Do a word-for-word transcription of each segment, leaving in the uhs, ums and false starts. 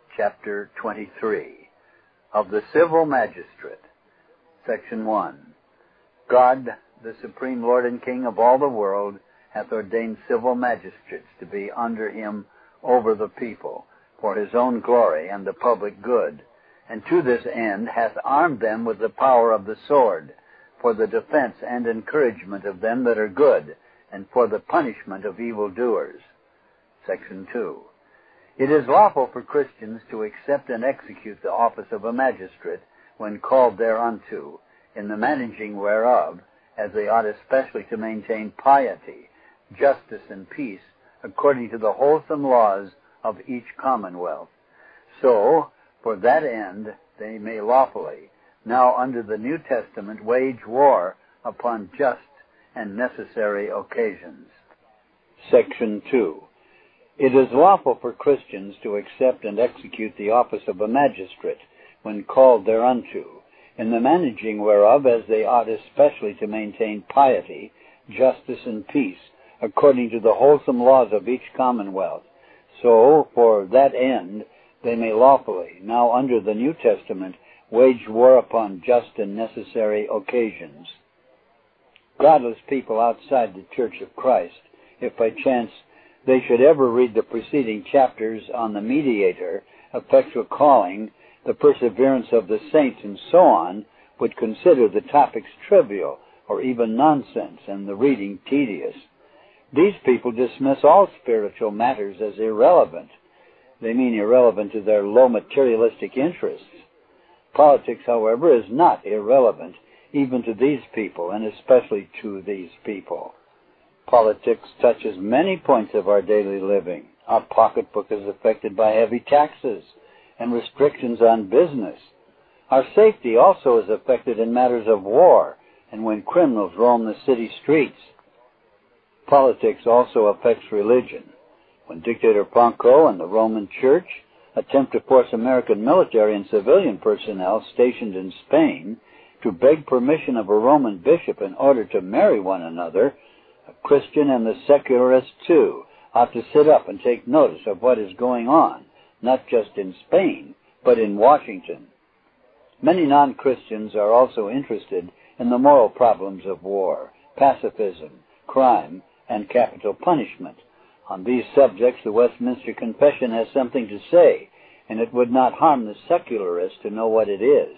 chapter twenty-three, of the Civil Magistrate. Section one. God, the supreme Lord and King of all the world, hath ordained civil magistrates to be under him over the people, for his own glory and the public good, and to this end hath armed them with the power of the sword, for the defense and encouragement of them that are good, and for the punishment of evildoers. Section two. It is lawful for Christians to accept and execute the office of a magistrate when called thereunto, in the managing whereof, as they ought especially to maintain piety, justice, and peace, according to the wholesome laws of each commonwealth. So, for that end, they may lawfully, now under the New Testament, wage war upon just and necessary occasions. Section two. It is lawful for Christians to accept and execute the office of a magistrate when called thereunto, in the managing whereof, as they ought especially to maintain piety, justice, and peace, according to the wholesome laws of each commonwealth. So, for that end, they may lawfully, now under the New Testament, wage war upon just and necessary occasions. Godless people outside the Church of Christ, if by chance they should ever read the preceding chapters on the mediator, effectual calling, the perseverance of the saints, and so on, would consider the topics trivial or even nonsense and the reading tedious. These people dismiss all spiritual matters as irrelevant. They mean irrelevant to their low materialistic interests. Politics, however, is not irrelevant even to these people, and especially to these people. Politics touches many points of our daily living. Our pocketbook is affected by heavy taxes and restrictions on business. Our safety also is affected in matters of war and when criminals roam the city streets. Politics also affects religion. When Dictator Franco and the Roman Church attempt to force American military and civilian personnel stationed in Spain to beg permission of a Roman bishop in order to marry one another, a Christian and the secularist, too, ought to sit up and take notice of what is going on, not just in Spain, but in Washington. Many non-Christians are also interested in the moral problems of war, pacifism, crime, and capital punishment. On these subjects, the Westminster Confession has something to say, and it would not harm the secularist to know what it is.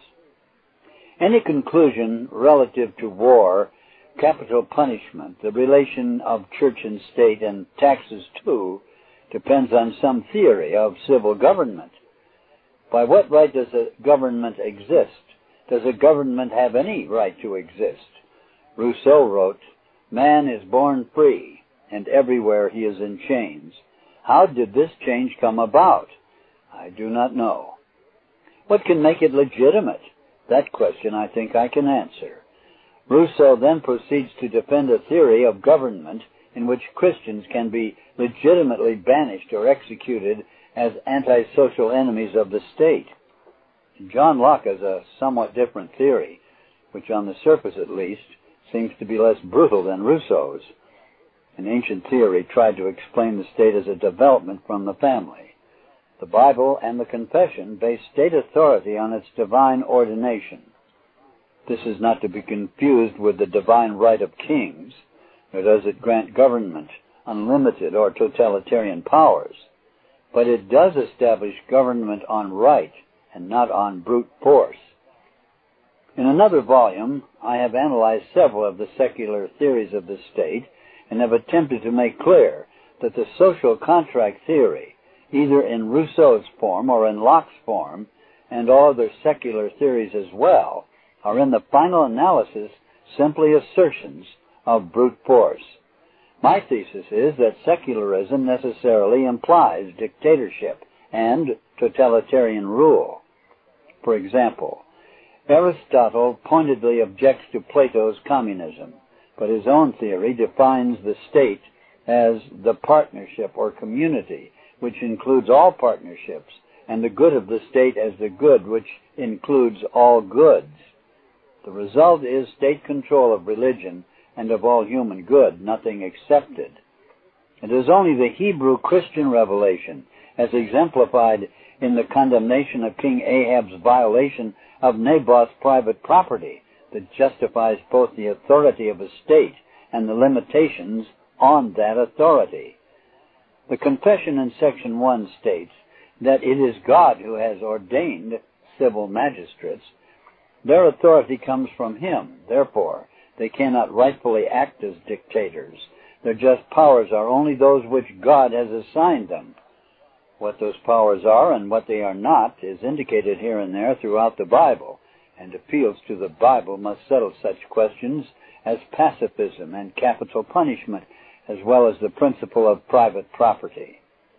Any conclusion relative to war, capital punishment, the relation of church and state, and taxes too, depends on some theory of civil government. By what right does a government exist? Does a government have any right to exist? Rousseau wrote, "Man is born free, and everywhere he is in chains. How did this change come about? I do not know." What can make it legitimate? That question I think I can answer. Rousseau then proceeds to defend a theory of government in which Christians can be legitimately banished or executed as antisocial enemies of the state. John Locke has a somewhat different theory, which on the surface at least seems to be less brutal than Rousseau's. An ancient theory tried to explain the state as a development from the family. The Bible and the Confession base state authority on its divine ordination. This is not to be confused with the divine right of kings, nor does it grant government unlimited or totalitarian powers, but it does establish government on right and not on brute force. In another volume, I have analyzed several of the secular theories of the state and have attempted to make clear that the social contract theory, either in Rousseau's form or in Locke's form, and all other secular theories as well, are in the final analysis simply assertions of brute force. My thesis is that secularism necessarily implies dictatorship and totalitarian rule. For example, Aristotle pointedly objects to Plato's communism, but his own theory defines the state as the partnership or community, which includes all partnerships, and the good of the state as the good which includes all goods. The result is state control of religion and of all human good, nothing excepted. It is only the Hebrew Christian revelation, as exemplified in the condemnation of King Ahab's violation of Naboth's private property that justifies both the authority of a state and the limitations on that authority. The confession in section one states that it is God who has ordained civil magistrates. Their authority comes from Him. Therefore, they cannot rightfully act as dictators. Their just powers are only those which God has assigned them. What those powers are and what they are not is indicated here and there throughout the Bible, and appeals to the Bible must settle such questions as pacifism and capital punishment, as well as the principle of private property.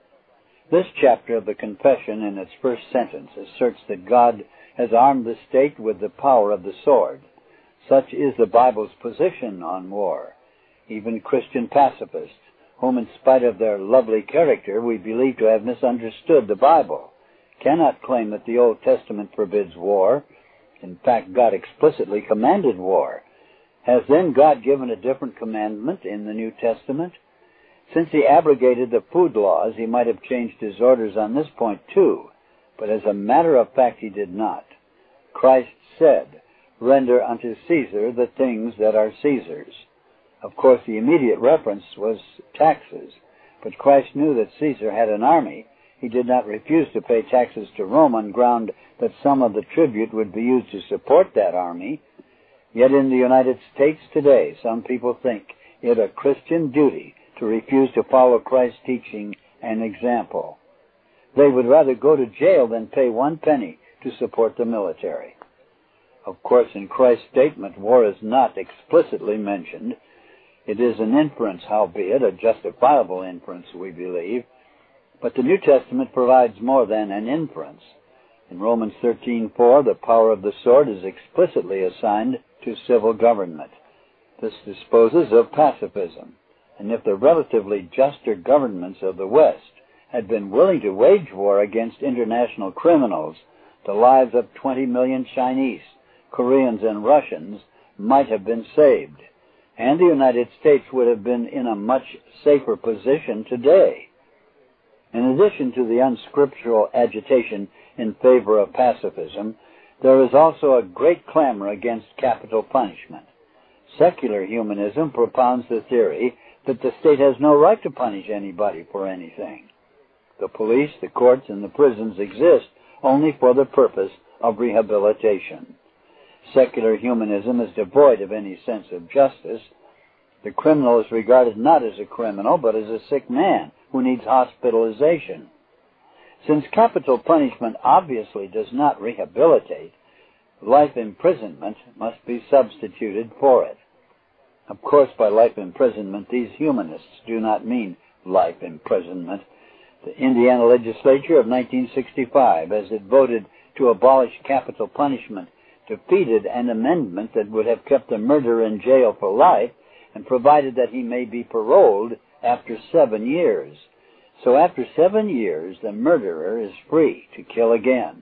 This chapter of the Confession, in its first sentence, asserts that God has armed the state with the power of the sword. Such is the Bible's position on war. Even Christian pacifists, whom in spite of their lovely character we believe to have misunderstood the Bible, cannot claim that the Old Testament forbids war. In fact, God explicitly commanded war. Has then God given a different commandment in the New Testament? Since He abrogated the food laws, He might have changed His orders on this point too, but as a matter of fact He did not. Christ said, "Render unto Caesar the things that are Caesar's." Of course, the immediate reference was taxes, but Christ knew that Caesar had an army. He did not refuse to pay taxes to Rome on ground that some of the tribute would be used to support that army. Yet in the United States today, some people think it a Christian duty to refuse to follow Christ's teaching and example. They would rather go to jail than pay one penny to support the military. Of course, in Christ's statement, war is not explicitly mentioned. It is an inference, howbeit a justifiable inference, we believe. But the New Testament provides more than an inference. In Romans thirteen four, the power of the sword is explicitly assigned to civil government. This disposes of pacifism. And if the relatively juster governments of the West had been willing to wage war against international criminals, the lives of twenty million Chinese, Koreans, and Russians might have been saved, and the United States would have been in a much safer position today. In addition to the unscriptural agitation in favor of pacifism, there is also a great clamor against capital punishment. Secular humanism propounds the theory that the state has no right to punish anybody for anything. The police, the courts, and the prisons exist only for the purpose of rehabilitation. Secular humanism is devoid of any sense of justice. The criminal is regarded not as a criminal, but as a sick man who needs hospitalization. Since capital punishment obviously does not rehabilitate, life imprisonment must be substituted for it. Of course, by life imprisonment, these humanists do not mean life imprisonment. The Indiana legislature of nineteen sixty-five, as it voted to abolish capital punishment, defeated an amendment that would have kept the murderer in jail for life and provided that he may be paroled after seven years. So after seven years, the murderer is free to kill again.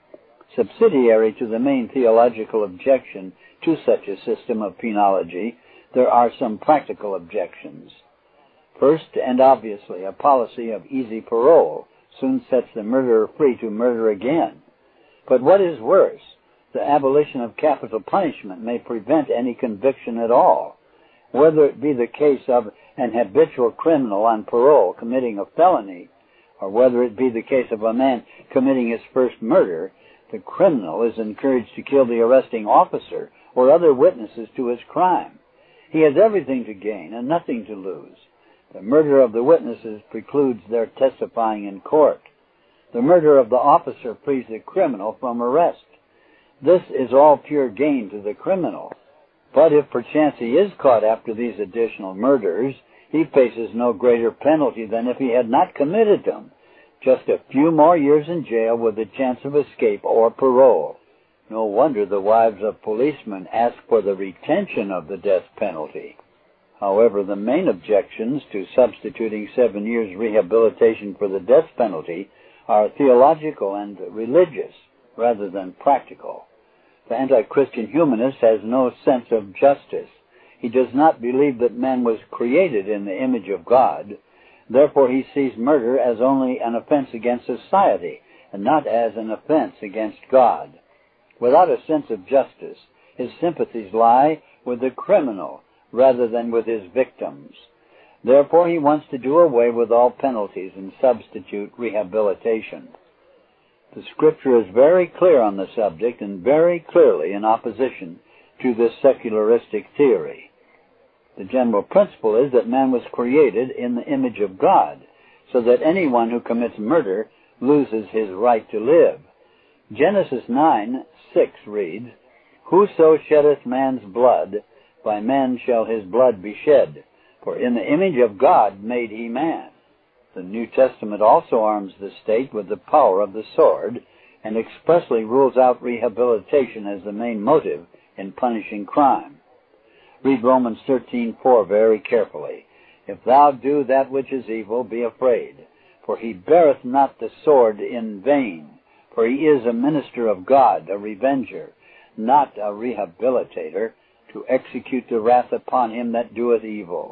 Subsidiary to the main theological objection to such a system of penology, there are some practical objections. First, and obviously, a policy of easy parole soon sets the murderer free to murder again. But what is worse, the abolition of capital punishment may prevent any conviction at all. Whether it be the case of an habitual criminal on parole committing a felony, or whether it be the case of a man committing his first murder, the criminal is encouraged to kill the arresting officer or other witnesses to his crime. He has everything to gain and nothing to lose. The murder of the witnesses precludes their testifying in court. The murder of the officer frees the criminal from arrest. This is all pure gain to the criminal. But if perchance he is caught after these additional murders, he faces no greater penalty than if he had not committed them. Just a few more years in jail with a chance of escape or parole. No wonder the wives of policemen ask for the retention of the death penalty. However, the main objections to substituting seven years rehabilitation for the death penalty are theological and religious rather than practical. The anti-Christian humanist has no sense of justice. He does not believe that man was created in the image of God. Therefore, he sees murder as only an offense against society and not as an offense against God. Without a sense of justice, his sympathies lie with the criminal rather than with his victims. Therefore, he wants to do away with all penalties and substitute rehabilitation. The Scripture is very clear on the subject and very clearly in opposition to this secularistic theory. The general principle is that man was created in the image of God, so that anyone who commits murder loses his right to live. Genesis nine six reads, "Whoso sheddeth man's blood, by man shall his blood be shed, for in the image of God made he man." The New Testament also arms the state with the power of the sword and expressly rules out rehabilitation as the main motive in punishing crime. Read Romans thirteen four very carefully. "If thou do that which is evil, be afraid, for he beareth not the sword in vain, for he is a minister of God, a revenger, not a rehabilitator, to execute the wrath upon him that doeth evil."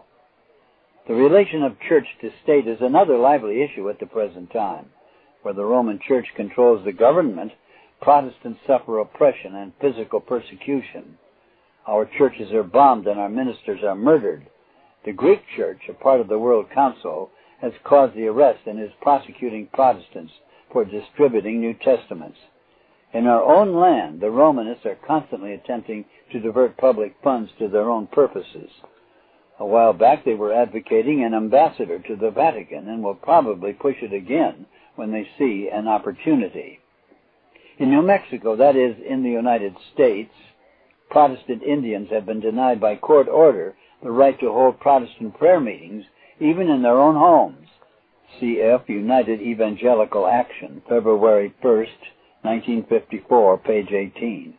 The relation of church to state is another lively issue at the present time. Where the Roman Church controls the government, Protestants suffer oppression and physical persecution. Our churches are bombed and our ministers are murdered. The Greek Church, a part of the World Council, has caused the arrest and is prosecuting Protestants for distributing New Testaments. In our own land, the Romanists are constantly attempting to divert public funds to their own purposes. A while back they were advocating an ambassador to the Vatican and will probably push it again when they see an opportunity. In New Mexico, that is, in the United States, Protestant Indians have been denied by court order the right to hold Protestant prayer meetings, even in their own homes. C F United Evangelical Action, February first, nineteen fifty-four, page eighteen.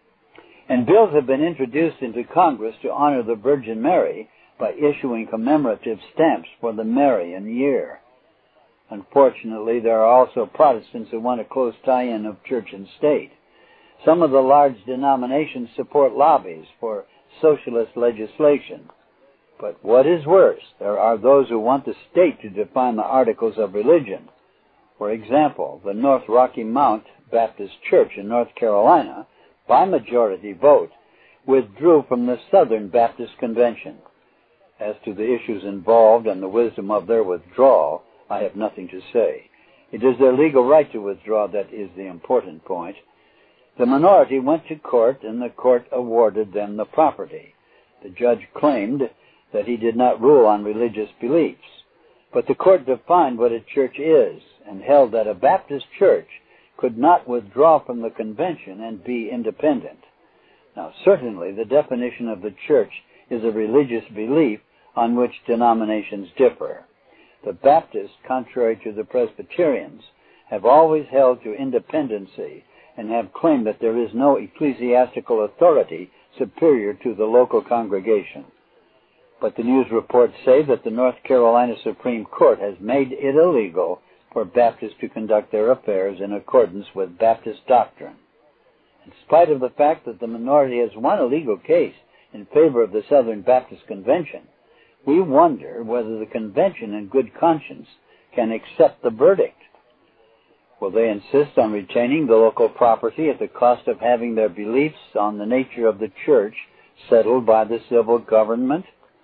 And bills have been introduced into Congress to honor the Virgin Mary by issuing commemorative stamps for the Marian year. Unfortunately, there are also Protestants who want a close tie-in of church and state. Some of the large denominations support lobbies for socialist legislation. But what is worse, there are those who want the state to define the articles of religion. For example, the North Rocky Mount Baptist Church in North Carolina, by majority vote, withdrew from the Southern Baptist Convention. As to the issues involved and the wisdom of their withdrawal, I have nothing to say. It is their legal right to withdraw that is the important point. The minority went to court, and the court awarded them the property. The judge claimed that he did not rule on religious beliefs, but the court defined what a church is and held that a Baptist church could not withdraw from the convention and be independent. Now, certainly the definition of the church is a religious belief on which denominations differ. The Baptists, contrary to the Presbyterians, have always held to independency and have claimed that there is no ecclesiastical authority superior to the local congregation. But the news reports say that the North Carolina Supreme Court has made it illegal for Baptists to conduct their affairs in accordance with Baptist doctrine. In spite of the fact that the minority has won a legal case in favor of the Southern Baptist Convention, we wonder whether the convention in good conscience can accept the verdict. Will they insist on retaining the local property at the cost of having their beliefs on the nature of the church settled by the civil government?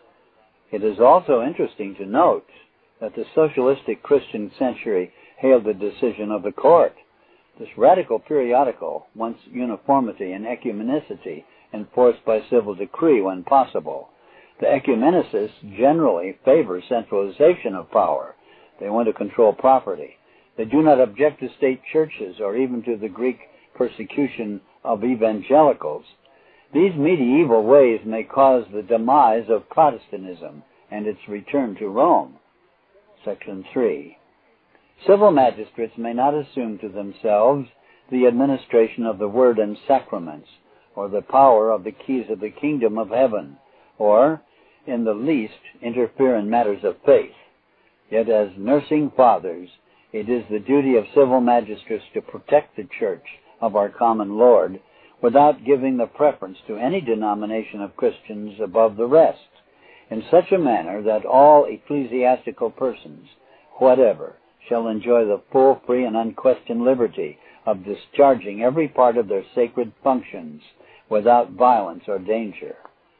It is also interesting to note that the socialistic Christian Century hailed the decision of the court. This radical periodical wants uniformity and ecumenicity enforced by civil decree when possible. The ecumenicists generally favor centralization of power. They want to control property. They do not object to state churches or even to the Greek persecution of evangelicals. These medieval ways may cause the demise of Protestantism and its return to Rome. Section three. Civil magistrates may not assume to themselves the administration of the word and sacraments, or the power of the keys of the kingdom of heaven, or, in the least, interfere in matters of faith. Yet as nursing fathers, it is the duty of civil magistrates to protect the church of our common Lord without giving the preference to any denomination of Christians above the rest, in such a manner that all ecclesiastical persons, whatever, shall enjoy the full, free, and unquestioned liberty of discharging every part of their sacred functions without violence or danger.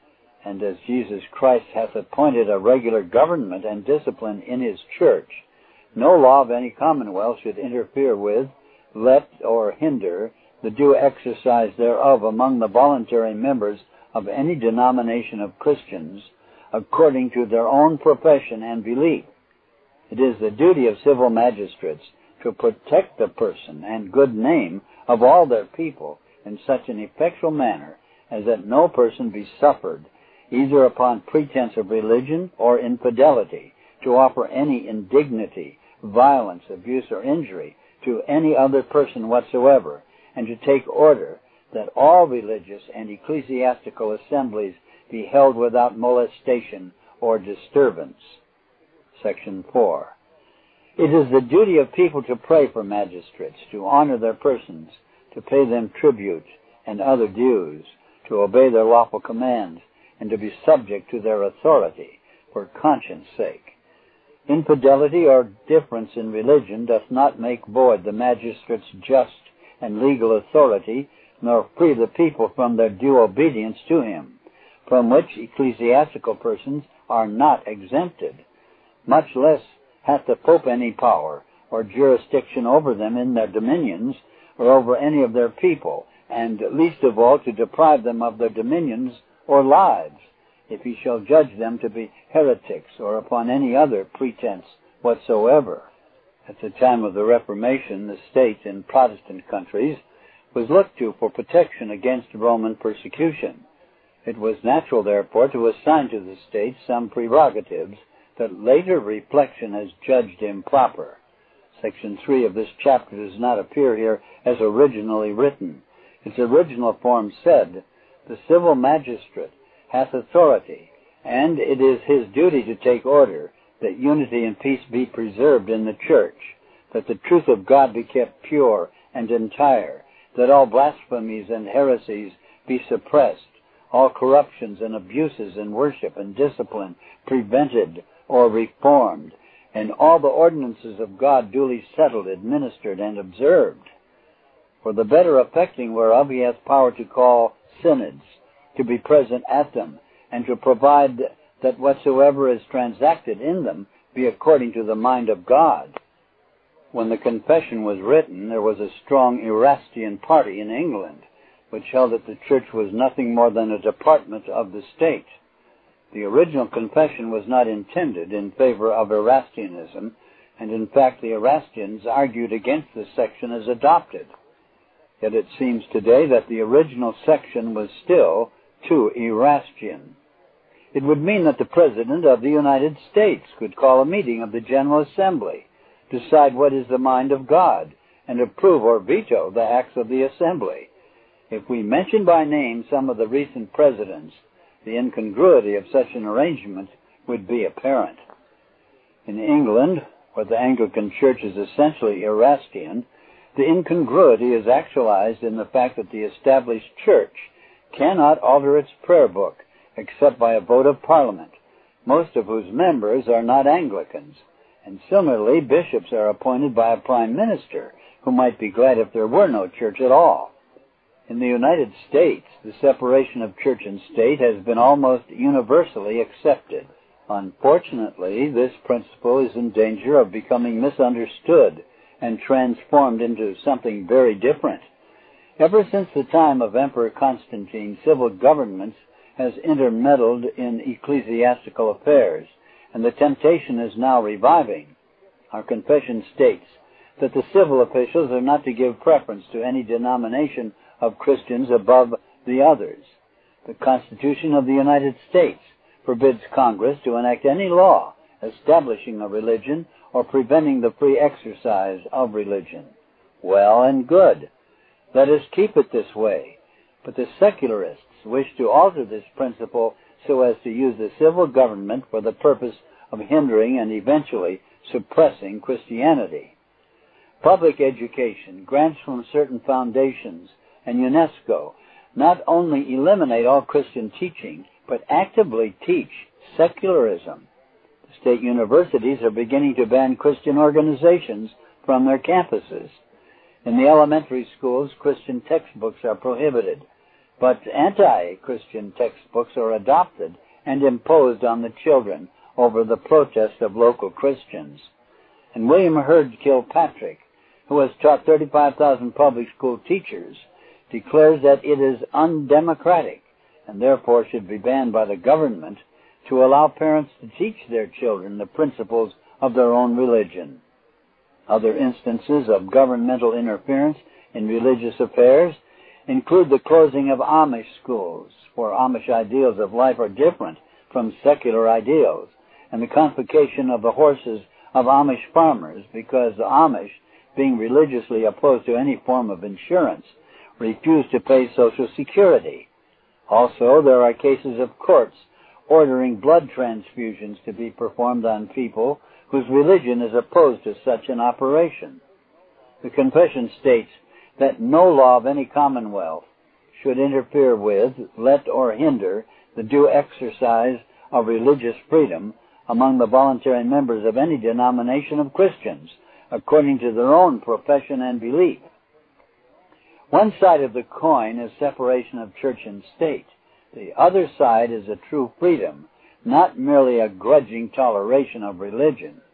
And as Jesus Christ hath appointed a regular government and discipline in his church, no law of any commonwealth should interfere with, let, or hinder the due exercise thereof among the voluntary members of any denomination of Christians according to their own profession and belief. It is the duty of civil magistrates to protect the person and good name of all their people in such an effectual manner as that no person be suffered, either upon pretense of religion or infidelity, to offer any indignity, violence, abuse, or injury to any other person whatsoever, and to take order that all religious and ecclesiastical assemblies be held without molestation or disturbance. Section four. It is the duty of people to pray for magistrates, to honor their persons, to pay them tribute and other dues, to obey their lawful commands, and to be subject to their authority for conscience sake. Infidelity or difference in religion doth not make void the magistrate's just and legal authority, nor free the people from their due obedience to him, from which ecclesiastical persons are not exempted. Much less hath the Pope any power or jurisdiction over them in their dominions, or over any of their people, and least of all to deprive them of their dominions or lives, if he shall judge them to be heretics or upon any other pretense whatsoever. At the time of the Reformation, the state in Protestant countries was looked to for protection against Roman persecution. It was natural, therefore, to assign to the state some prerogatives that later reflection has judged improper. Section three of this chapter does not appear here as originally written. Its original form said, "The civil magistrate hath authority, and it is his duty to take order that unity and peace be preserved in the church, that the truth of God be kept pure and entire, that all blasphemies and heresies be suppressed, all corruptions and abuses in worship and discipline prevented or reformed, and all the ordinances of God duly settled, administered, and observed. For the better effecting whereof he hath power to call synods, to be present at them, and to provide that whatsoever is transacted in them be according to the mind of God." When the Confession was written, there was a strong Erastian party in England, which held that the Church was nothing more than a department of the state. The original Confession was not intended in favor of Erastianism, and in fact the Erastians argued against this section as adopted. Yet it seems today that the original section was still too Erastian. It would mean that the President of the United States could call a meeting of the General Assembly, decide what is the mind of God, and approve or veto the acts of the Assembly. If we mention by name some of the recent presidents, the incongruity of such an arrangement would be apparent. In England, where the Anglican Church is essentially Erastian, the incongruity is actualized in the fact that the established Church cannot alter its prayer book except by a vote of Parliament, most of whose members are not Anglicans, and similarly bishops are appointed by a prime minister, who might be glad if there were no church at all. In the United States, the separation of church and state has been almost universally accepted. Unfortunately, this principle is in danger of becoming misunderstood and transformed into something very different. Ever since the time of Emperor Constantine, civil governments has intermeddled in ecclesiastical affairs, and the temptation is now reviving. Our confession states that the civil officials are not to give preference to any denomination of Christians above the others. The Constitution of the United States forbids Congress to enact any law establishing a religion or preventing the free exercise of religion. Well and good. Let us keep it this way. But the secularists wish to alter this principle so as to use the civil government for the purpose of hindering and eventually suppressing Christianity. Public education, grants from certain foundations, and UNESCO not only eliminate all Christian teaching, but actively teach secularism. The State universities are beginning to ban Christian organizations from their campuses. In the elementary schools, Christian textbooks are prohibited, but anti-Christian textbooks are adopted and imposed on the children over the protest of local Christians. And William Hurd Kilpatrick, who has taught thirty-five thousand public school teachers, declares that it is undemocratic and therefore should be banned by the government to allow parents to teach their children the principles of their own religion. Other instances of governmental interference in religious affairs include the closing of Amish schools, for Amish ideals of life are different from secular ideals, and the confiscation of the horses of Amish farmers because the Amish, being religiously opposed to any form of insurance, refuse to pay Social Security. Also, there are cases of courts ordering blood transfusions to be performed on people whose religion is opposed to such an operation. The Confession states that no law of any commonwealth should interfere with, let, or hinder the due exercise of religious freedom among the voluntary members of any denomination of Christians, according to their own profession and belief. One side of the coin is separation of church and state. The other side is a true freedom, not merely a grudging toleration of religion.